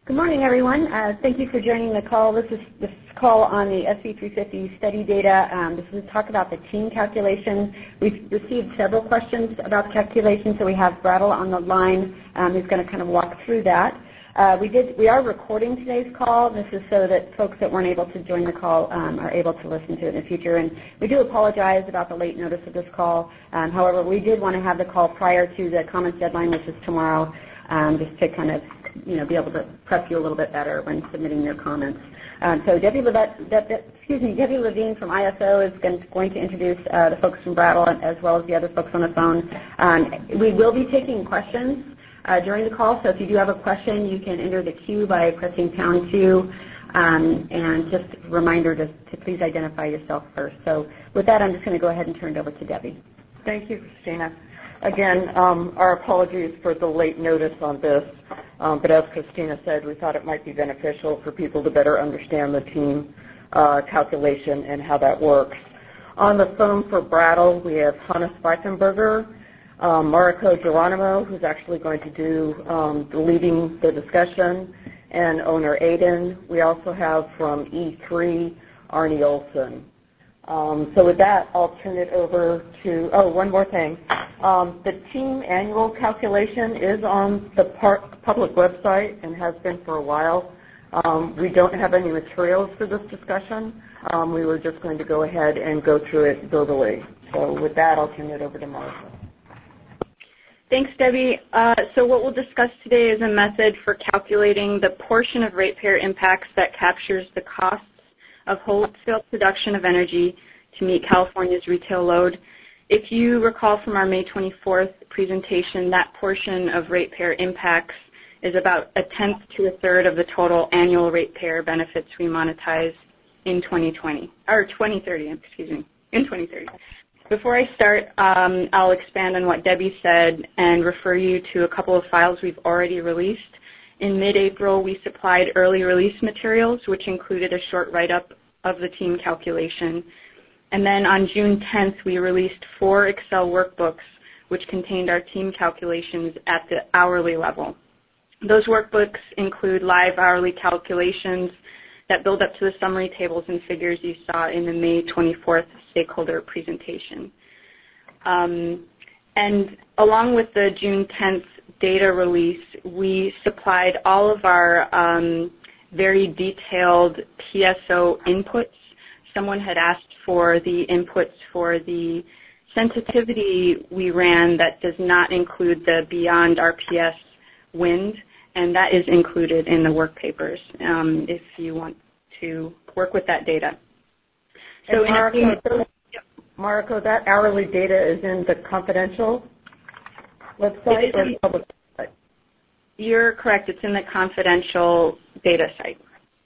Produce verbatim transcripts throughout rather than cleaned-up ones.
Good morning, everyone. Uh, thank you for joining the call. This is this call on the S B three fifty study data. Um, this is a talk about the team calculation. We've received several questions about the calculation, so we have Brattle on the line um, who's going to kind of walk through that. Uh, we did. We are recording today's call. This is so that folks that weren't able to join the call um, are able to listen to it in the future. And we do apologize about the late notice of this call. Um, however, we did want to have the call prior to the comments deadline, which is tomorrow, um, just to kind of you know, be able to prep you a little bit better when submitting your comments. Um, so Debbie, Levette, De, De, excuse me, Debbie Levine from I S O is going to, going to introduce uh, the folks from Brattle as well as the other folks on the phone. Um, we will be taking questions uh, during the call, so if you do have a question, you can enter the queue by pressing pound two. Um, and just a reminder to, to please identify yourself first. So with that, I'm just going to go ahead and turn it over to Debbie. Thank you, Christina. Again, um, our apologies for the late notice on this, um, but as Christina said, we thought it might be beneficial for people to better understand the team uh, calculation and how that works. On the phone for Brattle, we have Hannes Weifenberger, um, Mariko Geronimo, who's actually going to do um, the leading the discussion, and owner Aiden. We also have from E three, Arnie Olson. Um, so with that, I'll turn it over to, oh, one more thing. Um, the team annual calculation is on the par- public website and has been for a while. Um, we don't have any materials for this discussion. Um, we were just going to go ahead and go through it verbally. So with that, I'll turn it over to Martha. Thanks, Debbie. Uh, so what we'll discuss today is a method for calculating the portion of ratepayer impacts that captures the costs of wholesale production of energy to meet California's retail load. If you recall from our May twenty-fourth presentation, that portion of ratepayer impacts is about a tenth to a third of the total annual ratepayer benefits we monetize in twenty twenty, or twenty thirty, excuse me, in twenty thirty. Before I start, um, I'll expand on what Debbie said and refer you to a couple of files we've already released. In mid-April, we supplied early release materials, which included a short write-up of the team calculation. And then on June tenth, we released four Excel workbooks, which contained our team calculations at the hourly level. Those workbooks include live hourly calculations that build up to the summary tables and figures you saw in the May twenty-fourth stakeholder presentation. Um, and along with the June tenth data release, we supplied all of our um, very detailed P S O inputs. Someone had asked for the inputs for the sensitivity we ran that does not include the beyond R P S wind, and that is included in the work papers um, if you want to work with that data. So, Mariko, Mariko, that hourly data is in the confidential website or the public website? You're correct. It's in the confidential data site.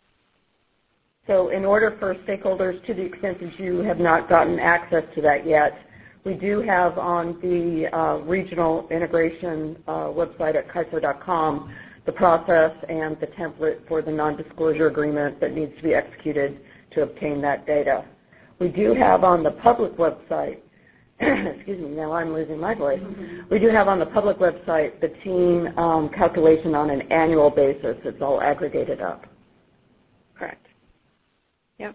So in order for stakeholders, to the extent that you have not gotten access to that yet, we do have on the uh, regional integration uh, website at Kaiser dot com the process and the template for the non-disclosure agreement that needs to be executed to obtain that data. We do have on the public website, excuse me, now I'm losing my voice. Mm-hmm. We do have on the public website the team um, calculation on an annual basis. It's all aggregated up. Correct. Yep.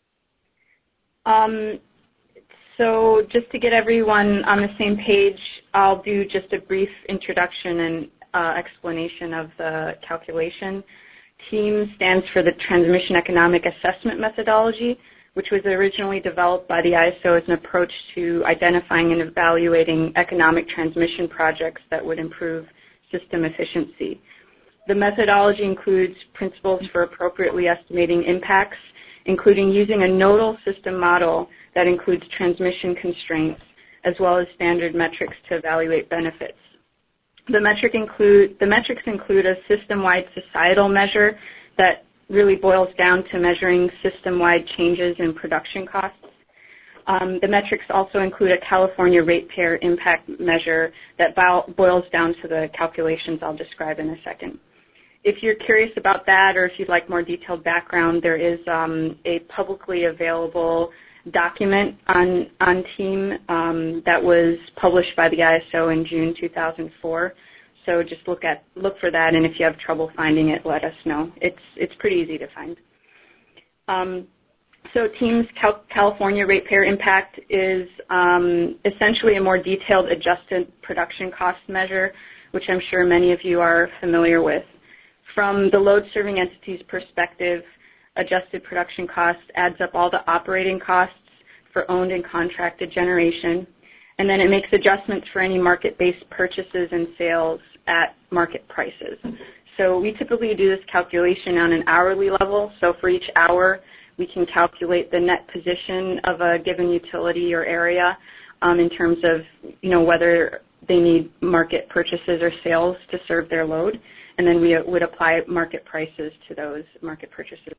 Um, so just to get everyone on the same page, I'll do just a brief introduction and uh, explanation of the calculation. TEAM stands for the Transmission Economic Assessment Methodology, which was originally developed by the I S O as an approach to identifying and evaluating economic transmission projects that would improve system efficiency. The methodology includes principles for appropriately estimating impacts, including using a nodal system model that includes transmission constraints, as well as standard metrics to evaluate benefits. The, metric include, the metrics include a system-wide societal measure that really boils down to measuring system-wide changes in production costs. Um, the metrics also include a California ratepayer impact measure that boils down to the calculations I'll describe in a second. If you're curious about that, or if you'd like more detailed background, there is um, a publicly available document on, on TEAM um, that was published by the I S O in June two thousand four. So just look at look for that, and if you have trouble finding it, let us know. It's it's pretty easy to find. Um, so TEAM's Cal- California ratepayer impact is um, essentially a more detailed adjusted production cost measure, which I'm sure many of you are familiar with. From the load-serving entity's perspective, adjusted production cost adds up all the operating costs for owned and contracted generation, and then it makes adjustments for any market-based purchases and sales at market prices. So we typically do this calculation on an hourly level. So for each hour, we can calculate the net position of a given utility or area um, in terms of, you know, whether they need market purchases or sales to serve their load, and then we would apply market prices to those market purchases.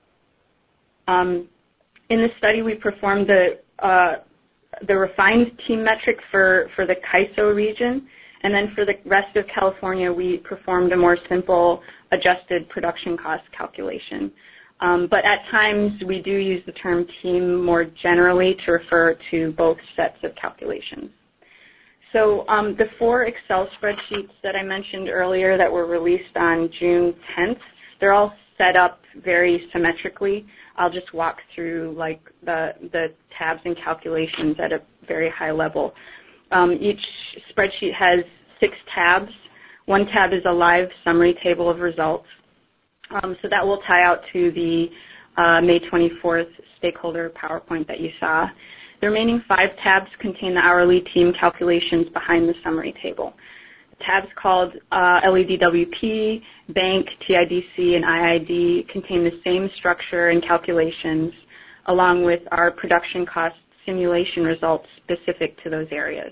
Um, in this study, we performed the uh, the refined TEAM metric for, for the C A I S O region, and then for the rest of California, we performed a more simple adjusted production cost calculation. Um, but at times, we do use the term TEAM more generally to refer to both sets of calculations. So um, the four Excel spreadsheets that I mentioned earlier that were released on June tenth, they're all set up very symmetrically. I'll just walk through like the, the tabs and calculations at a very high level. Um, each spreadsheet has six tabs. One tab is a live summary table of results. Um, so that will tie out to the uh, May twenty-fourth stakeholder PowerPoint that you saw. The remaining five tabs contain the hourly TEAM calculations behind the summary table. Tabs called uh, L E D W P, Bank, T I D C, and I I D contain the same structure and calculations, along with our production cost simulation results specific to those areas.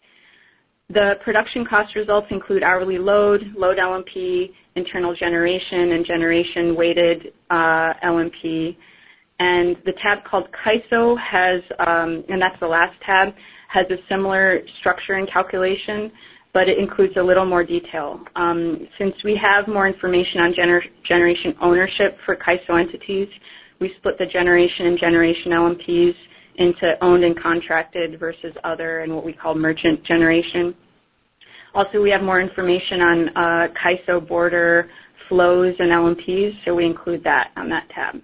The production cost results include hourly load, load L M P, internal generation, and generation-weighted uh, L M P. And the tab called C A I S O has, um, and that's the last tab, has a similar structure and calculation, but it includes a little more detail. Um, since we have more information on gener generation ownership for C A I S O entities, we split the generation and generation L M Ps into owned and contracted versus other and what we call merchant generation. Also, we have more information on uh, C A I S O border flows and L M Ps, so we include that on that tab.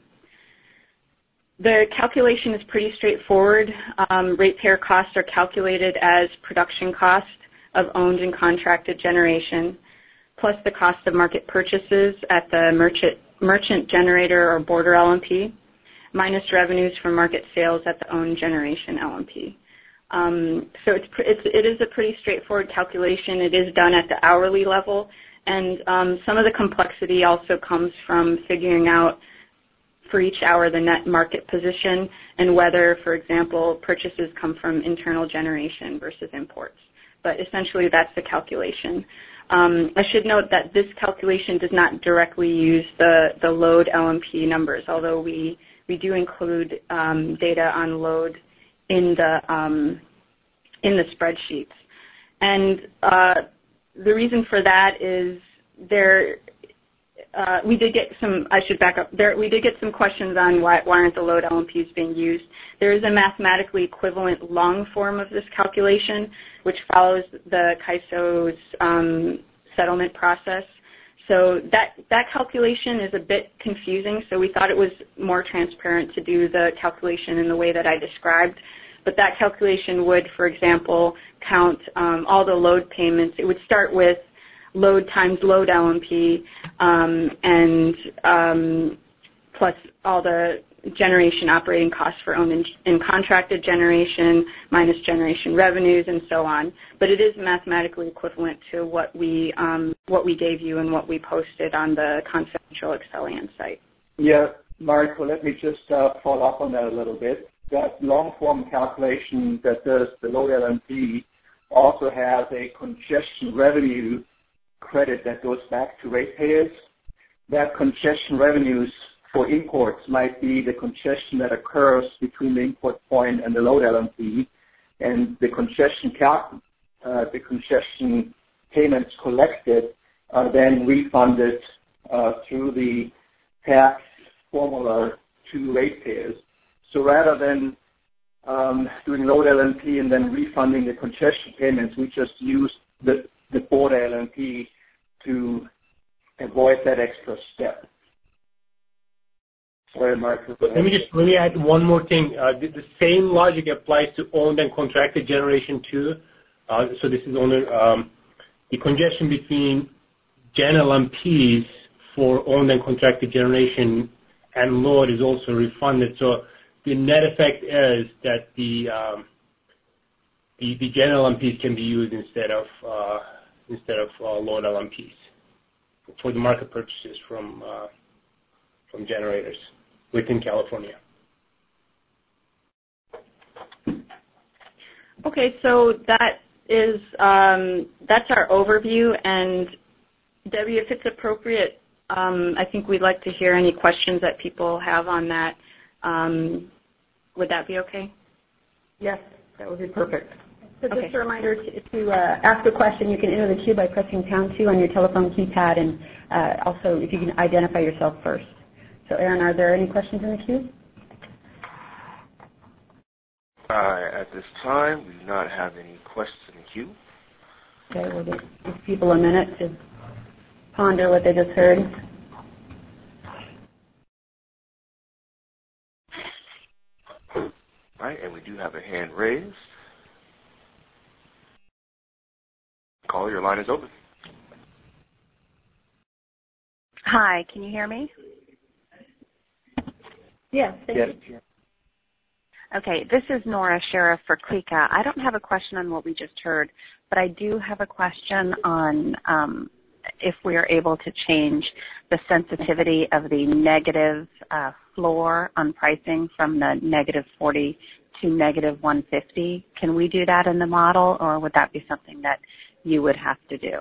The calculation is pretty straightforward. Um, ratepayer costs are calculated as production cost of owned and contracted generation, plus the cost of market purchases at the merchant, merchant generator or border L M P, minus revenues from market sales at the owned generation L M P. Um, so it's, it's, it is a pretty straightforward calculation. It is done at the hourly level, and um, some of the complexity also comes from figuring out for each hour the net market position and whether, for example, purchases come from internal generation versus imports. But essentially, that's the calculation. Um, I should note that this calculation does not directly use the, the load L M P numbers, although we, we do include um, data on load in the, um, in the spreadsheets. And uh, the reason for that is there Uh, we did get some, I should back up, there, we did get some questions on why, why aren't the load L M Ps being used. There is a mathematically equivalent long form of this calculation, which follows the C A I S O's um, settlement process. So that, that calculation is a bit confusing, so we thought it was more transparent to do the calculation in the way that I described. But that calculation would, for example, count um, all the load payments. It would start with load times load L M P, um, and um, plus all the generation operating costs for owned and, and contracted generation, minus generation revenues, and so on. But it is mathematically equivalent to what we um, what we gave you and what we posted on the confidential Excellian site. Yeah, Mariko, let me just uh, follow up on that a little bit. That long-form calculation that does the load L M P also has a congestion revenue credit that goes back to ratepayers. That congestion revenues for imports might be the congestion that occurs between the import point and the load L M P, and the congestion cal uh, the congestion payments collected are then refunded uh, through the tax formula to ratepayers. So rather than um, doing load L M P and then refunding the congestion payments, we just use the the border L M P to avoid that extra step. Sorry, Mark. Let me just let me add one more thing. Uh, the, the same logic applies to owned and contracted generation too. Uh, so this is only um, the congestion between Gen L M Ps for owned and contracted generation and load is also refunded. So the net effect is that the um, the, the Gen L M Ps can be used instead of uh, instead of uh, load L M Ps for the market purchases from uh, from generators within California. Okay, so that is um, that's our overview, and Debbie, if it's appropriate, um, I think we'd like to hear any questions that people have on that. Um, would that be okay? Yes, that would be perfect. So just Okay. a reminder to, to uh, ask a question, you can enter the queue by pressing pound two on your telephone keypad, and uh, also if you can identify yourself first. So Aaron, are there any questions in the queue? Uh, at this time, we do not have any questions in the queue. Okay, we'll give, give people a minute to ponder what they just heard. All right, and we do have a hand raised. Caller, your line is open. Hi, can you hear me? Yes, thank Yes. you. Okay, this is Nora Sheriff for Klika. I don't have a question on what we just heard, but I do have a question on um, if we are able to change the sensitivity of the negative uh, floor on pricing from the negative forty to negative one fifty. Can we do that in the model, or would that be something that you would have to do?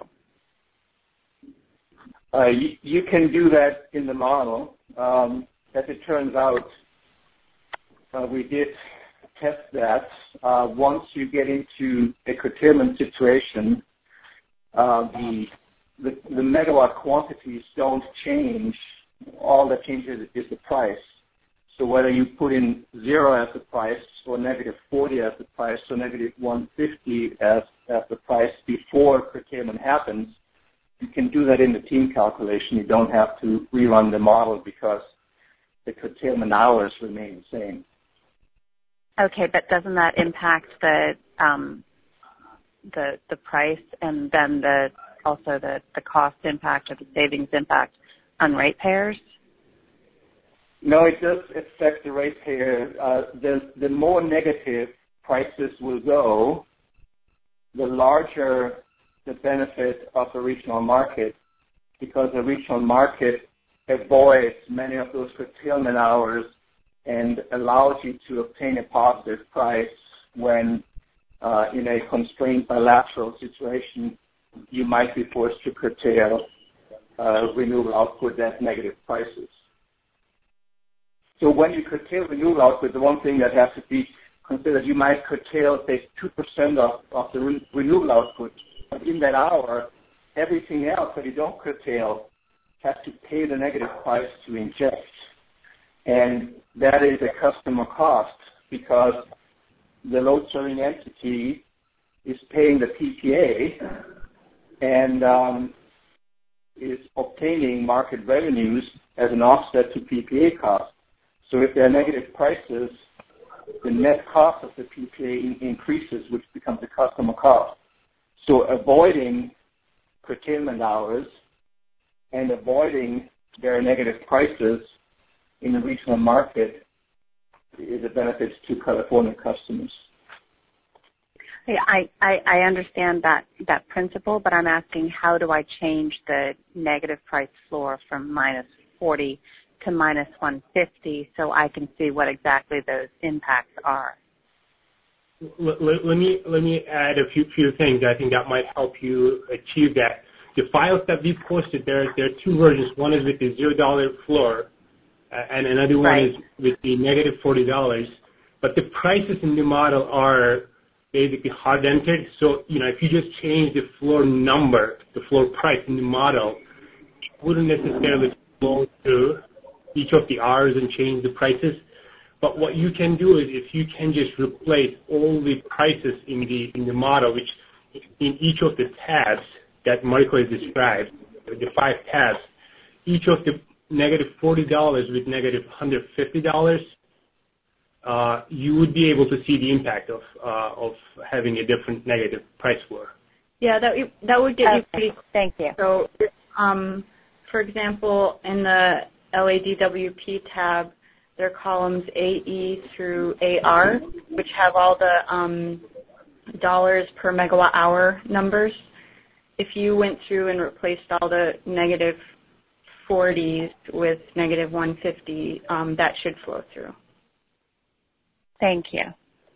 Uh, you, you can do that in the model. Um, as it turns out, uh, we did test that. Uh, once you get into a curtailment situation, uh, the, the the megawatt quantities don't change. All that changes is the price. So whether you put in zero as the price, or negative forty as the price, or negative one fifty as as the price before curtailment happens, you can do that in the team calculation. You don't have to rerun the model because the curtailment hours remain the same. Okay, but doesn't that impact the um, the the price and then the also the, the cost impact or the savings impact on ratepayers? No, it does affect the ratepayer. Uh, the the more negative prices will go, the larger the benefit of the regional market, because the regional market avoids many of those curtailment hours and allows you to obtain a positive price when uh, in a constrained bilateral situation you might be forced to curtail uh, renewable output at negative prices. So when you curtail renewable output, the one thing that has to be considered, you might curtail, say, two percent of, of the re- renewable output. But in that hour, everything else that you don't curtail has to pay the negative price to inject. And that is a customer cost because the load-serving entity is paying the P P A and um, is obtaining market revenues as an offset to P P A costs. So if there are negative prices, the net cost of the P P A in- increases, which becomes a customer cost. So avoiding curtailment hours and avoiding very negative prices in the regional market is a benefit to California customers. Yeah, I, I, I understand that, that principle, but I'm asking how do I change the negative price floor from minus forty to minus one fifty so I can see what exactly those impacts are? Let, let, let me let me add a few few things. I think that might help you achieve that. The files that we posted, there there are two versions. One is with the zero dollar floor, uh, and another one Right. is with the negative forty dollars. But the prices in the model are basically hard entered. So you know, if you just change the floor number, the floor price in the model, it wouldn't necessarily flow through each of the hours and change the prices. But what you can do is if you can just replace all the prices in the in the model, which in each of the tabs that Mariko has described, the five tabs, each of the negative forty dollars with negative one hundred fifty dollars, uh, you would be able to see the impact of uh, of having a different negative price floor. Yeah, that that would get okay. you pretty. Thank you. So, um, for example, in the L A D W P tab, there are columns A E through A R, which have all the um, dollars per megawatt hour numbers. If you went through and replaced all the negative forties with negative one fifty, um, that should flow through. Thank you.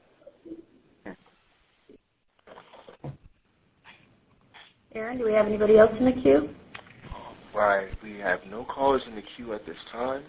Aaron, do we have anybody else in the queue? All right, we have no callers in the queue at this time.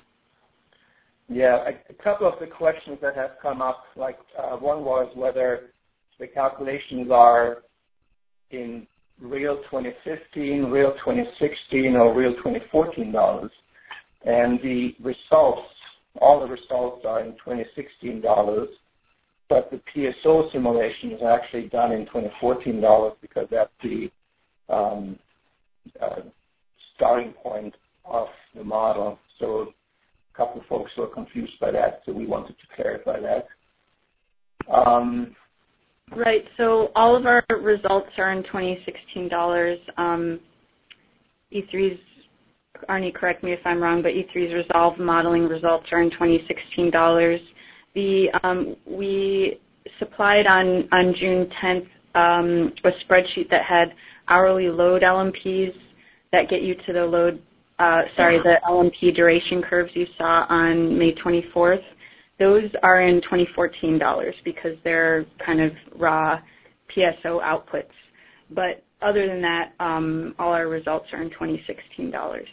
Yeah, a, a couple of the questions that have come up, like uh, one was whether the calculations are in real twenty fifteen, real twenty sixteen, or real twenty fourteen dollars. And the results, all the results are in twenty sixteen dollars, but the P S O simulation is actually done in twenty fourteen dollars because that's the um, uh, starting point of the model. So a couple of folks were confused by that, so we wanted to clarify that. Um, Right. So all of our results are in twenty sixteen dollars. Um, E three's, Arnie, correct me if I'm wrong, but E three's resolved modeling results are in twenty sixteen dollars. The um, we supplied on on June tenth um, a spreadsheet that had hourly load L M Ps that get you to the load. Uh, sorry, the L M P duration curves you saw on May twenty-fourth. Those are in twenty fourteen dollars because they're kind of raw P S O outputs. But other than that, um, all our results are in twenty sixteen dollars.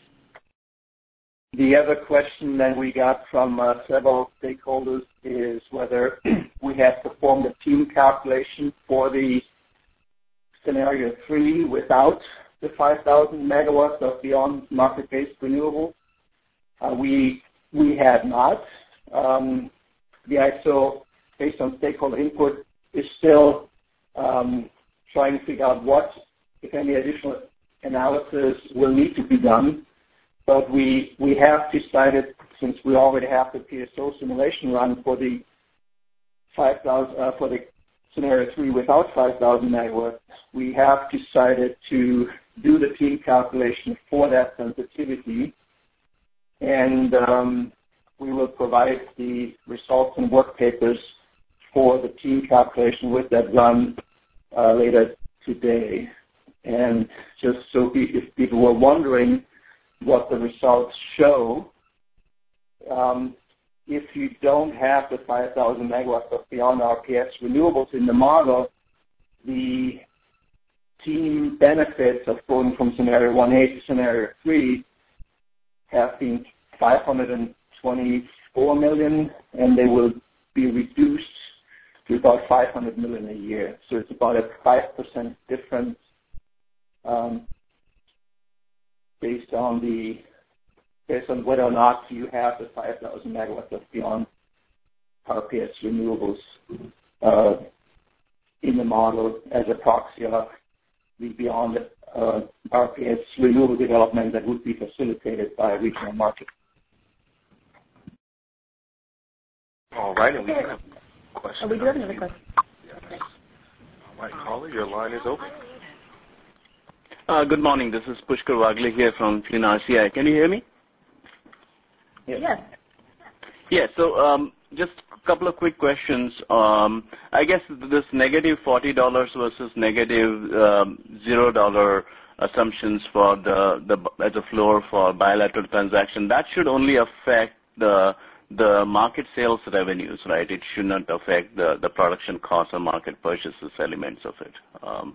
The other question that we got from uh, several stakeholders is whether we have performed a team calculation for the scenario three without the five thousand megawatts of beyond market-based renewables. Uh, we we had not. Um, the I S O, based on stakeholder input, is still um, trying to figure out what, if any, additional analysis will need to be done. But we we have decided, since we already have the P S O simulation run for the five thousand uh, for the scenario three without five thousand megawatts, we have decided to do the team calculation for that sensitivity, and um, we will provide the results and work papers for the team calculation with that run uh, later today. And just so if people were wondering what the results show, um, if you don't have the five thousand megawatts of beyond R P S renewables in the model, the team benefits of going from scenario one A to scenario three have been five hundred twenty-four million, and they will be reduced to about five hundred million a year. So it's about a five percent difference um, based on the based on whether or not you have the five thousand megawatts of beyond R P S renewables uh, in the model as a proxy of the beyond uh, R P S renewable development that would be facilitated by a regional market. All right, and we have a question. Oh, we do have another question. Yes. All right, caller, your line is open. Uh, good morning. This is Pushkar Wagle here from Clean R C I. Can you hear me? Yes. Yes. Yeah, so um, just a couple of quick questions. Um, I guess this negative forty dollars versus negative um, zero dollar assumptions for the, the as a floor for bilateral transaction, that should only affect the the market sales revenues, right? It should not affect the, the production costs or market purchases elements of it. Um,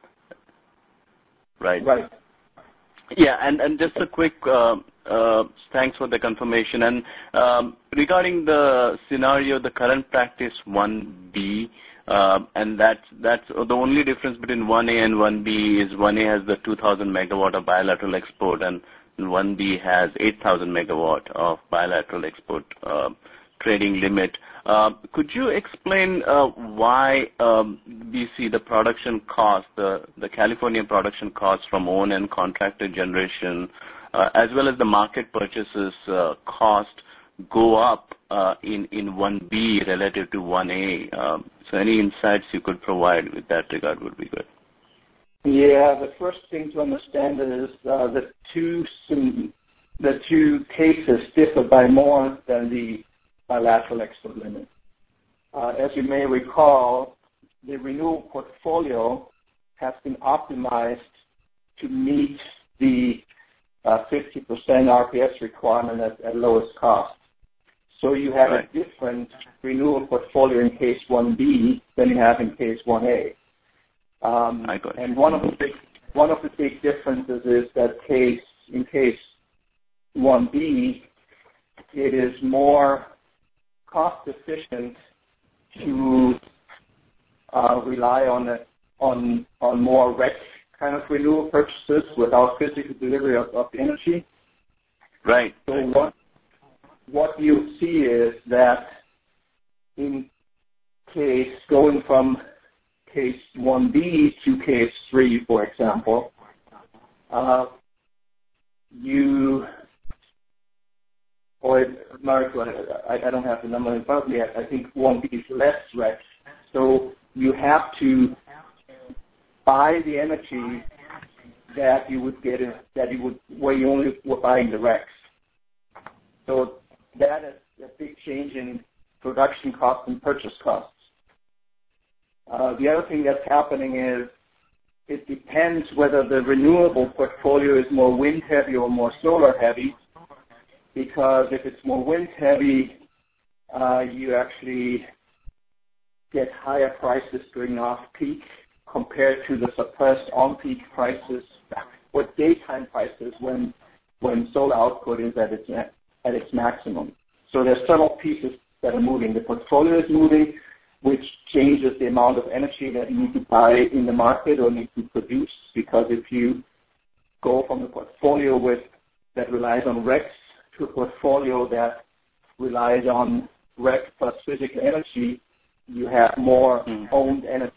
right? Right. Yeah, and, and just a quick uh, uh, thanks for the confirmation. And um, regarding the scenario, the current practice one B, uh, and that's, that's the only difference between one A and one B is one A has the two thousand megawatt of bilateral export, and one B has eight thousand megawatt of bilateral export uh, trading limit. Um, could you explain uh, why um, we see the production cost, the, the California production cost from owned and contracted generation, uh, as well as the market purchases uh, cost go up uh, in, in one B relative to one A? Um, so any insights you could provide with that regard would be good. Yeah, the first thing to understand is uh, the two the two cases differ by more than the bilateral export limit. Uh, as you may recall, the renewable portfolio has been optimized to meet the uh, fifty percent R P S requirement at, at lowest cost. So you have right. a different renewable portfolio in case one B than you have in case one A. Um, and one of the big one of the big differences is that case in case one B, it is more cost efficient to uh, rely on a, on on more R E C kind of renewable purchases without physical delivery of, of the energy. Right. So what what you see is that in case going from case one B to case three, for example, uh, you, or Mark, I, I don't have the number in front of me, I think one B is less R E C. So you have to buy the energy that you would get, in, that you would, where you only were buying the R E C. So that is a big change in production costs and purchase costs. Uh, the other thing that's happening is it depends whether the renewable portfolio is more wind heavy or more solar heavy, because if it's more wind heavy, uh, you actually get higher prices during off-peak compared to the suppressed on-peak prices or daytime prices when when solar output is at its at its maximum. So there's several pieces that are moving. The portfolio is moving, which changes the amount of energy that you need to buy in the market or need to produce, because if you go from a portfolio with that relies on R E C to a portfolio that relies on R E C plus physical energy, you have more mm. owned energy.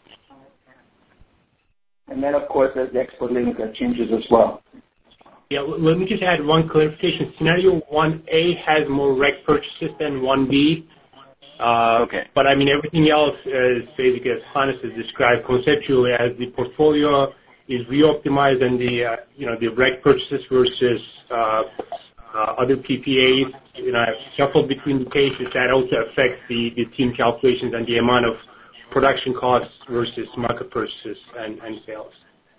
And then, of course, there's the export limit that changes as well. Yeah, let me just add one clarification. Scenario one A has more R E C purchases than one B. Uh, okay. But I mean, everything else is basically, as Hannes has described, conceptually as the portfolio is reoptimized and the uh, you know the R E C purchases versus uh, uh, other P P As, you know, shuffled between the cases. That also affects the, the team calculations and the amount of production costs versus market purchases and, and sales.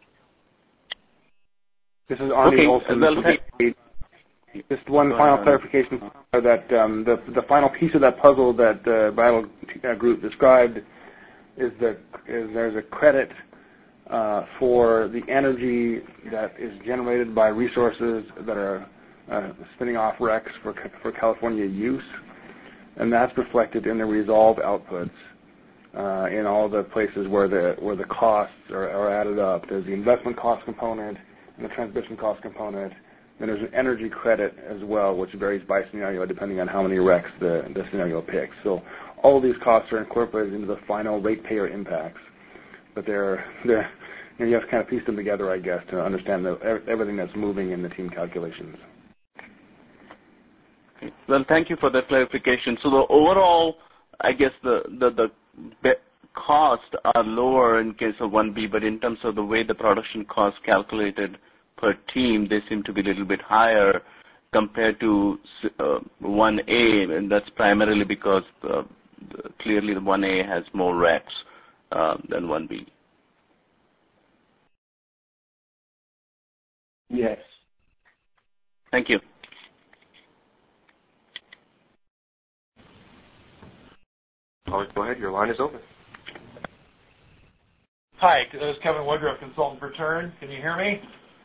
This is Arnie okay. Olson. Well, hey. Just one final clarification that um, the the final piece of that puzzle that the Battle Group described is that is there's a credit uh, for the energy that is generated by resources that are uh, spinning off R E Cs for for California use, and that's reflected in the resolved outputs uh, in all the places where the where the costs are, are added up. There's the investment cost component and the transmission cost component. And there's an energy credit as well, which varies by scenario depending on how many R E Cs the, the scenario picks. So all of these costs are incorporated into the final ratepayer impacts. But they're, they're, you know, you have to kind of piece them together, I guess, to understand the, everything that's moving in the team calculations. Well, thank you for that clarification. So the overall, I guess the, the, the costs are lower in case of one B, but in terms of the way the production costs calculated per team, they seem to be a little bit higher compared to uh, one A, and that's primarily because uh, clearly the one A has more R E Cs uh, than one B. Yes. Thank you. All right, go ahead. Your line is open. Hi, this is Kevin Woodruff, consultant for Turn. Can you hear me?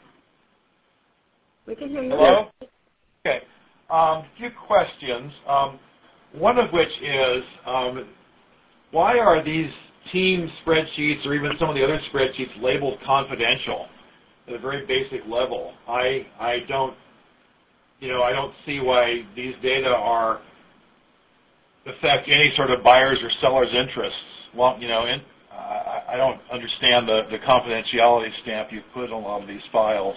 We can hear you. Hello? Okay. Um, few questions. Um, one of which is, um, why are these team spreadsheets or even some of the other spreadsheets labeled confidential at a very basic level? I I don't, you know, I don't see why these data are affect any sort of buyer's or seller's interests. Well, you know, in, I, I don't understand the, the confidentiality stamp you put on a lot of these files.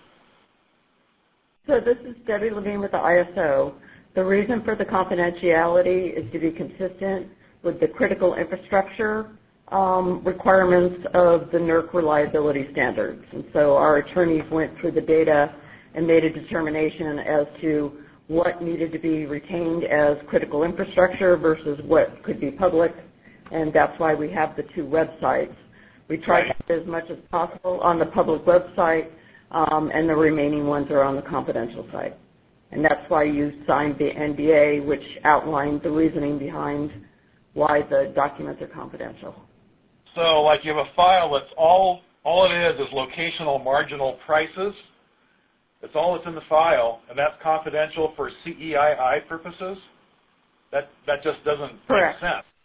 So this is Debbie Levine with the I S O. The reason for the confidentiality is to be consistent with the critical infrastructure um, requirements of the N E R C reliability standards. And so our attorneys went through the data and made a determination as to what needed to be retained as critical infrastructure versus what could be public, and that's why we have the two websites. We try to have as much as possible on the public website, um, and the remaining ones are on the confidential side. And that's why you signed the N D A, which outlined the reasoning behind why the documents are confidential. So, like, you have a file that's all, all it is is locational marginal prices. That's all that's in the file, and that's confidential for C E I I purposes? That, that just doesn't Correct. make sense.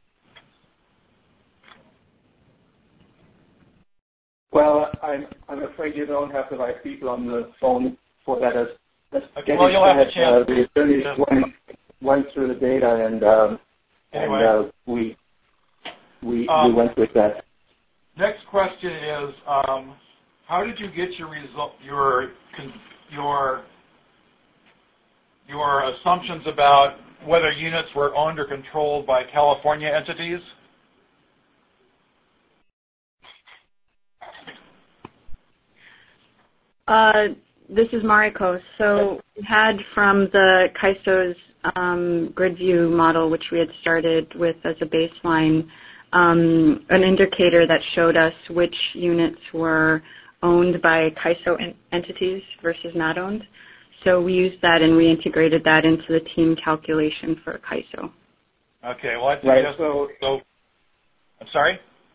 Well, I'm, I'm afraid you don't have the right people on the phone for that. As, as okay, well, you'll have a chance. Uh, the attorneys yeah. went, went through the data, and, um, anyway. and uh, we, we, um, we went with that. Next question is, um, how did you get your result, your your your assumptions about whether units were owned or controlled by California entities? Uh, this is Mariko. So we had from the C I S O's um, grid view model, which we had started with as a baseline, um, an indicator that showed us which units were owned by C I S O en- entities versus not owned. So we used that and we integrated that into the team calculation for C I S O. Okay, well, I think right, just, so, so, I'm sorry?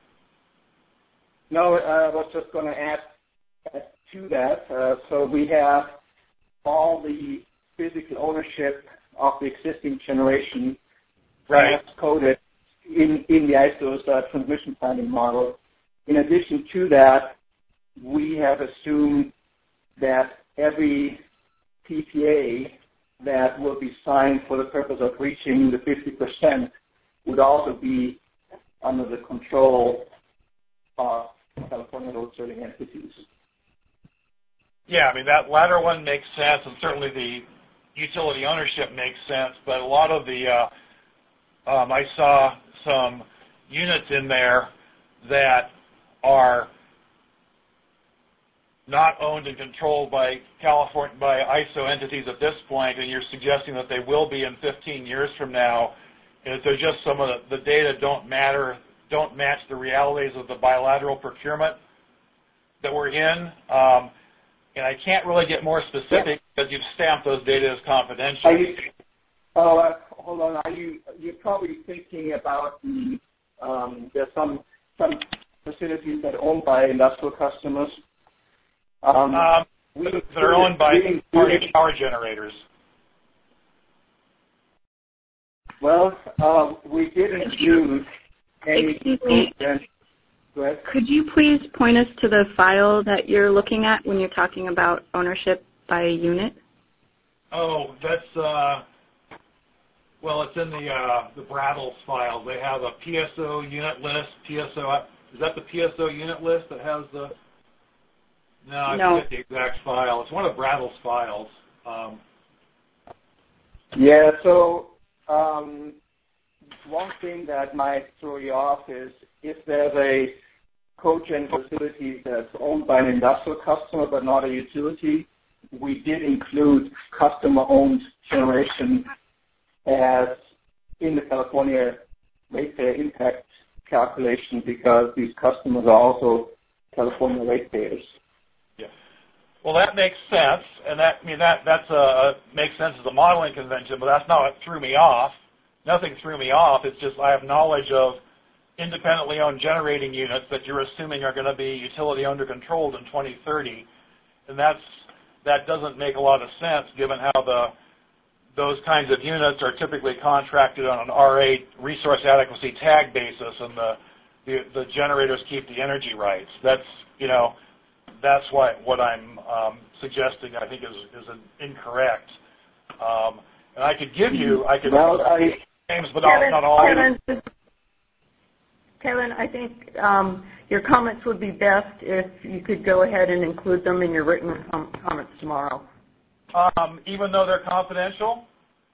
No, I was just going to add, add to that. Uh, so we have all the physical ownership of the existing generation right. coded in, in the I S O's uh, transmission planning model. In addition to that, we have assumed that every P P A that will be signed for the purpose of reaching the fifty percent would also be under the control of California load serving entities. Yeah, I mean, that latter one makes sense, and certainly the utility ownership makes sense, but a lot of the, uh, um, I saw some units in there that are not owned and controlled by California, by I S O entities at this point, and you're suggesting that they will be in fifteen years from now. And they're just some of the, the data don't matter, don't match the realities of the bilateral procurement that we're in. Um, and I can't really get more specific because you've stamped those data as confidential. Are you, oh, uh, hold on. Are you, you're probably thinking about the, um, there's some, some facilities that are owned by industrial customers. Um, um, we, they're owned by we, party power generators. Well, uh, we didn't use any. Excuse me. Go ahead. Could you please point us to the file that you're looking at when you're talking about ownership by unit? Oh, that's, uh, well, it's in the uh, the Brattles file. They have a P S O unit list. P S O, is that the P S O unit list that has the? No, I no. forget the exact file. It's one of Brattle's files. Um, yeah. So um, one thing that might throw you off is if there's a cogen facility that's owned by an industrial customer but not a utility, we did include customer-owned generation as in the California ratepayer impact calculation because these customers are also California ratepayers. yeah. Well, that makes sense, and that I mean that that's a makes sense as a modeling convention, but that's not what threw me off. Nothing threw me off. It's just I have knowledge of independently owned generating units that you're assuming are going to be utility owned or controlled in twenty thirty, and that's that doesn't make a lot of sense given how the those kinds of units are typically contracted on an R eight resource adequacy tag basis, and the, the the generators keep the energy rights. That's you know that's why what I'm um, suggesting I think is is an incorrect. Um, and I could give you I could. Well, I names, but Kevin, not all. Kevin, Kevin, I think um, your comments would be best if you could go ahead and include them in your written com- comments tomorrow. Um, even though they're confidential?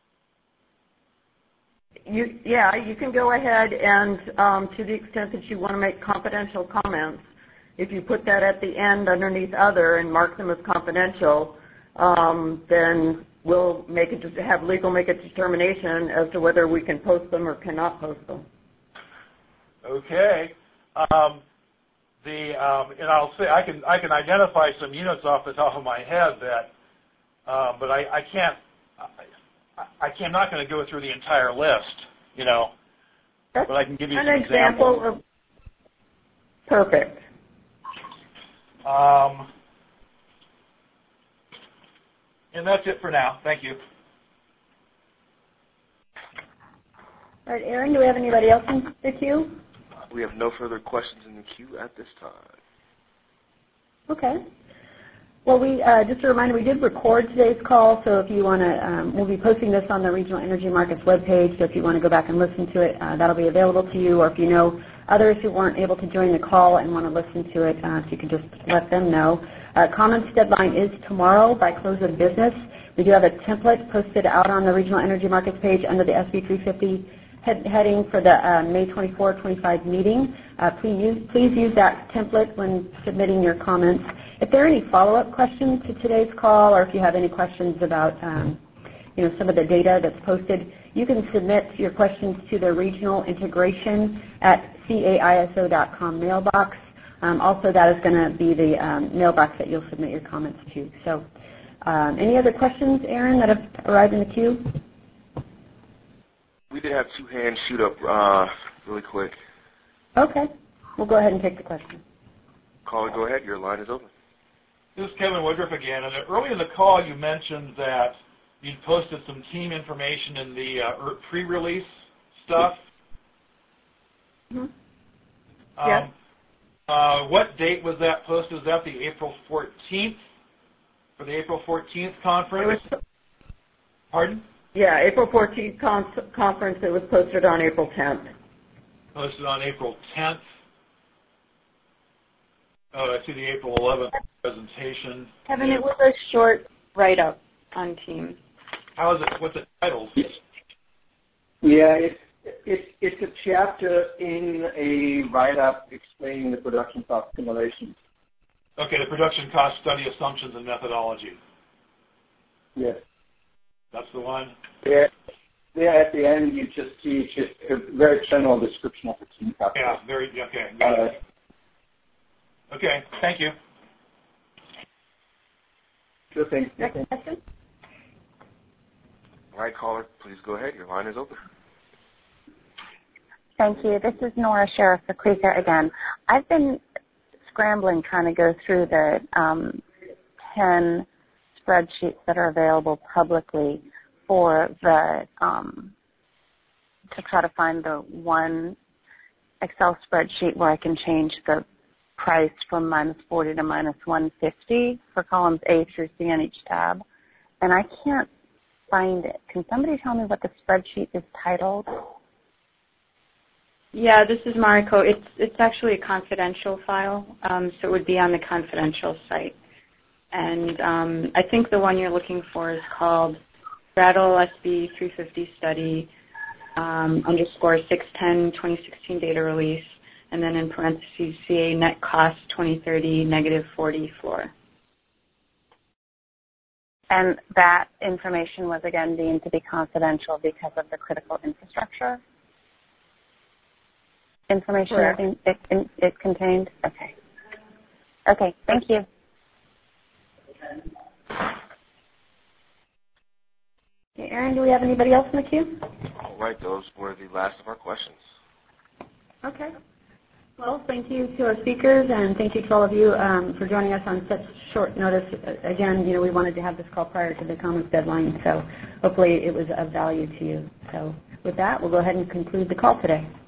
You, yeah, you can go ahead and um, to the extent that you want to make confidential comments, if you put that at the end underneath other and mark them as confidential, um, then we'll make it, have legal make a determination as to whether we can post them or cannot post them. Okay. Um, the um, and I'll say I can I can identify some units off the top of my head that, uh, but I, I can't. I, I can't, I'm not going to go through the entire list, you know. That's but I can give you an some example examples. of perfect. Um, and that's it for now. Thank you. All right, Aaron, do we have anybody else in the queue? We have no further questions in the queue at this time. Okay. Well, we uh, just a reminder, we did record today's call, so if you want to, um, we'll be posting this on the Regional Energy Markets webpage, so if you want to go back and listen to it, uh, that'll be available to you, or if you know others who weren't able to join the call and want to listen to it, uh, if you could just let them know. Uh, comments deadline is tomorrow by close of business. We do have a template posted out on the Regional Energy Markets page under the S B three fifty head, heading for the uh, May twenty-fourth twenty-five meeting. Uh, please, use, please use that template when submitting your comments. If there are any follow-up questions to today's call, or if you have any questions about um, you know, some of the data that's posted, you can submit your questions to the regional integration at C A I S O dot com mailbox. Um, also, that is going to be the um, mailbox that you'll submit your comments to. So, um, any other questions, Aaron, that have arrived in the queue? We did have two hands shoot up uh, really quick. Okay. We'll go ahead and take the question. Caller, go ahead. Your line is open. This is Kevin Woodruff again. And early in the call, you mentioned that you posted some team information in the uh, pre-release stuff. Mm-hmm. Um, yeah. Uh, what date was that posted? Was that the April fourteenth? For the April fourteenth conference? It was, Pardon? Yeah, April fourteenth con- conference. It was posted on April tenth. Posted on April tenth. Oh, I see the April eleventh presentation. Kevin, it was a short write-up on Teams. How is it? What's it titled? Yeah, it's it's it's a chapter in a write-up explaining the production cost simulations. Okay, the production cost study assumptions and methodology. Yes. That's the one? Yeah. Yeah, at the end you just see just a very general description of the team calculation. Yeah, very, okay, got uh, it. Okay, thank you. Sure thing. Next question. All right, caller, please go ahead. Your line is open. Thank you. This is Nora Sheriff for Klika again. I've been scrambling trying to go through the um, ten spreadsheets that are available publicly for the um, to try to find the one Excel spreadsheet where I can change the price from minus forty to minus one fifty for columns A through C on each tab, and I can't find it. Can somebody tell me what the spreadsheet is titled? Yeah, this is Mariko. It's it's actually a confidential file, um, so it would be on the confidential site. And um, I think the one you're looking for is called Straddle S B three fifty Study um, underscore six ten twenty sixteen data release, and then in parentheses C A net cost twenty thirty negative forty floor. And that information was again deemed to be confidential because of the critical infrastructure information it, it, it contained? Okay. Okay, thank you. Okay, Aaron, do we have anybody else in the queue? All right, those were the last of our questions. Okay. Well, thank you to our speakers, and thank you to all of you um, for joining us on such short notice. Again, you know, we wanted to have this call prior to the comments deadline, so hopefully it was of value to you. So with that, we'll go ahead and conclude the call today.